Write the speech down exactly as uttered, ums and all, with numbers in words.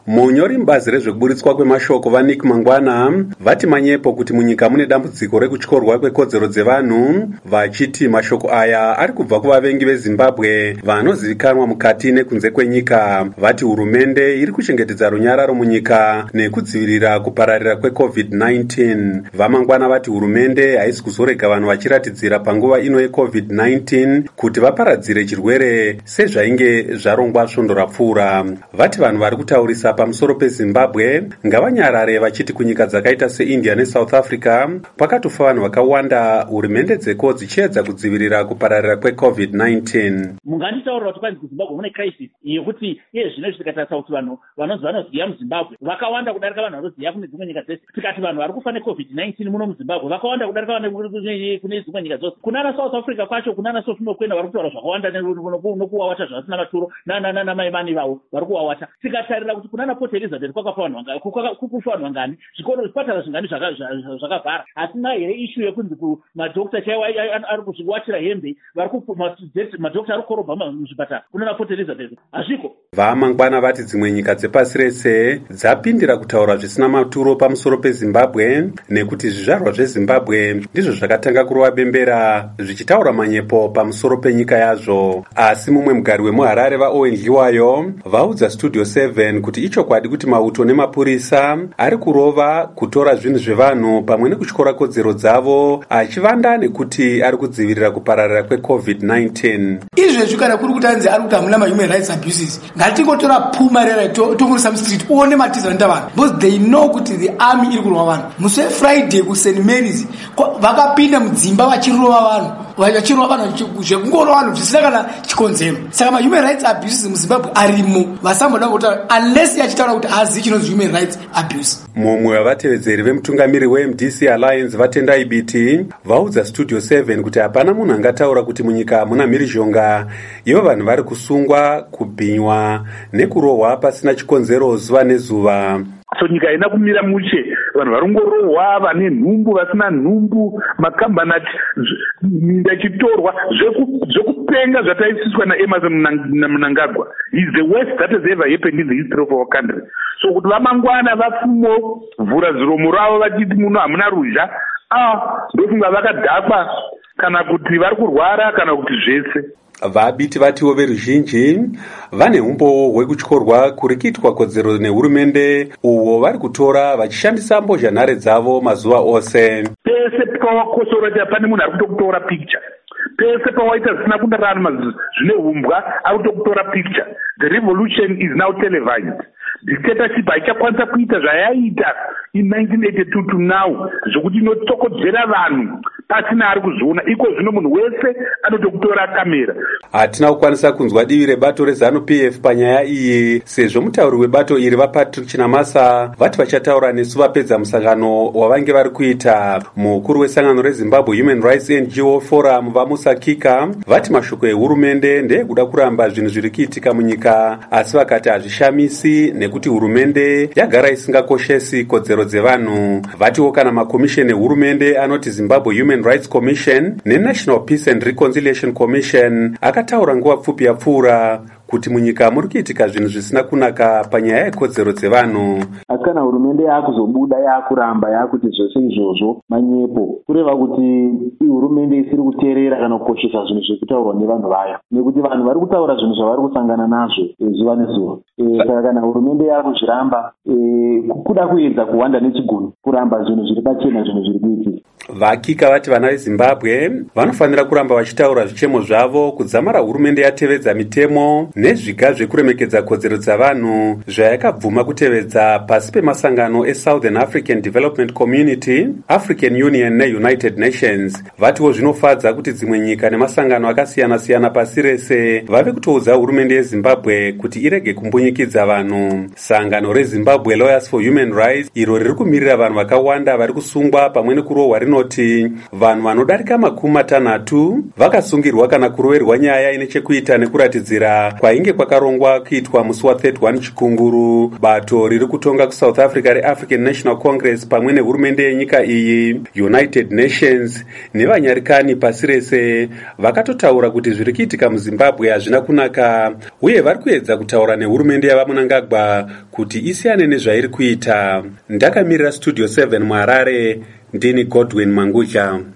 Munyori mubazi rezvekuburitswa kwemashoko vaNick Mangwana vati manyepo kuti munyika mune dambudziko rekutyorwa kwekodzero dzevanhu, vachiti mashoko aya ari kubva kuvavengi veZimbabwe vanozivikanwa mukati nekunze kwenyika. Vati hurumende iri kuchengetedza runyararo munyika nekudzivirira kupararira kwecovid nineteen. VaMangwana vati hurumende haisi kuzorega vanhu vachiratidzira panguva ino yecovid nineteen kuti vaparadzire chirwere sezvainge zvarongwa svondo rapfuura. Vati vanhu vari kutaurisa pamusoro peZimbabwe ngavanyarare, vachiti kunyika dzakaita seIndia neSouth Africa pakatofa vanhu vakawanda, hurumende dzeko dzichiedza kudzivirira kupararira kwecovid nineteen. Munganditaurira kuti kwanzi kuZimbabwe mune crisis yekuti iye zvino zvikatarisa kuti vanhu vanonzi vanoziya muZimbabwe vakawanda kudarika vanhu vanoziya kune dzimwe nyika dzese. Tikati vanhu vari kufa necovid nineteen muno muZimbabwe vakawanda kudarika vanhu kune dzimwe nyika dzose. Kunana South Africa kwacho kunana Sofunokwena vari kutaura zvakawanda nokuwawata zvasina maturo namaimani vavo vari kuwawata. Tikatarira kuti kunana Port Elizabeth kwakafa vanhu vangani, kukufa vanhu vangani, zvikoro zvipatara zvingani zvakavhara. Asina here issue yekunzi madhokita chaiwo ari kuzviwatira hembe, madhokita ari kukorobha muzvipatara kunana Port Elizabeth. Hazviko. VaMangwana vati dzimwe nyika dzepasi rese dzapindira kutaura zvisina maturo pamusoro peZimbabwe nekuti zvizvarwa zveZimbabwe ndizvo zvakatanga kurova bembera zvichitaura manyepo pamusoro penyika yazvo. Asi mumwe mugari wemuHarare vaOwengiwayo vaudza Studio seven kuti ichokwadi kuti mauto nemapurisa ari kurova kutora zvinhu zvevanhu pamwe nekutyora kodzero dzavo, achivanda nekuti ari kudzivirira kupararira kwecovid nineteen. Izvezvi kana kuri kutanzi ari kuti hamuna mahuman rights abuses, ngatingotora puma rera tongorisa mustreet uone matiza anoita vanhu, because they know kuti the army iri kurova vanhu. Musi weFriday kuSaint Mary's vakapinda mudzimba vachirova vanhu, vachirova vanhu zvekungorova vanhu zvisina kana chikonzero. Saka mahuman rights abuses muZimbabwe arimo, vasamboda kutaura unless yachitaura kuti hazi chinonzi human rights abuse. Mumwe wavatevedzeri vemutungamiri weM D C Alliance Vatendai Biti vaudza Studio seven kuti hapana munhu angataura kuti munyika muna mhirizhonga. Ivo vanhu vari kusungwa, kubhinywa nekurohwa pasina chikonzero zuva nezuva. So nyika haina kumira mushe, vanhu varongorohwa, vane nhumbu, vasina nhumbu, makambani minda ichitorwa, zvekupenga zvataisiswa naEmerson Mnangagwa. He's the worst that has ever happened in the history of our country. So kuti vaMangwana vapfumo vhura ziromo ravo vachiti muno hamuna ruzha, ah ndofunga vakadhakwa kana kuti vari kurwara kana kuti zvese. Vabiti vatiwo veruzhinji vane umbowo hwekutyorwa kuri kuitwa kodzero nehurumende uwo vari kutora vachishandisa mbozhanhare dzavo mazuva ose. Pese pawakosora pane munhu ari kutokutora picture, pese pawaita zvisina kundarama zvine umbwa ari kutokutora picture. The revolution is now televised. Dictatorship haichakwanisa kuita zvayaita in nineteen eighty-two to now, zvokuti inotsokodzera vanhu pasina ari kuzviona. Iko zvino munhu wese anotokutora kamera. Hatina kukwanisa kunzwa divi rebato reZANU P F panyaya iyi, sezvo mutauri webato iri vaPatrick Chinamasa vati vachataura nesu vapedza musangano wavange vari kuita. Mukuru wesangano reZimbabwe Human Rights N G O Forum vaMusa Kika vati mashoko ehurumende ndeekuda kuramba zvinhu zviri kuitika munyika, asi vakati hazvishamisi nekuti hurumende yagara isingakoshesi kodzero dzevanhu. Vatiwo kana makomisheni ehurumende anoti Zimbabwe Human Rights Commission neNational Peace and Reconciliation Commission akataura nguva pfupi yapfuura kuti munyika muri kuitika zvinhu zvisina kunaka panyaya yekodzero dzevanhu. Asi kana hurumende yakuzobuda yakuramba yakuti zvose izvozvo manyepo, kureva kuti hurumende isiri kuteerera kana kukoshesa zvinhu zvekutaurwa nevanhu vayo, nekuti vanhu vari kutaura zvinhu zvavari kusangana nazvo zuva nezuva. Saka kana hurumende yakuzviramba kuda kuedza kuwanda nechigunu kuramba zvinhu zviri pachena, zvinhu zviri kuitika. VaKika vati vana veZimbabwe vanofanira kuramba vachitaura zvichemo zvavo kudzamara hurumende yatevedza mitemo nezviga zvekuremekedza kodzero dzavanhu zvayakabvuma kutevedza pasi pemasangano eSouthern African Development Community, African Union neUnited Nations. Vatiwo zvinofadza kuti dzimwe nyika nemasangano akasiyana-siyana pasi rese vave kutoudza hurumende yeZimbabwe kuti irege kumbunyikidza vanhu. Sangano reZimbabwe Lawyers for Human Rights iro riri kumirira vanhu vakawanda vari kusungwa pamwe nekurohwa rinoti vanhu vanodarika makumi matanhatu vakasungirwa kana kuroverwa nyaya ine chekuita nekuratidzira kwainge kwakarongwa kuitwa musi wa31 chikunguru bato riri kutonga kusouth africa reafrican national congress pamwe nehurumende yenyika iyi, United Nations nevanyarikani pasi rese vakatotaura kuti zviri kuitika muzimbabwe hazvina kunaka uye vari kuedza kutaura nehurumende yavamunangagwa kuti isiyane nezvairi kuita. Ndakamirira studio seven muHarare, ndini Godwin Mangucha.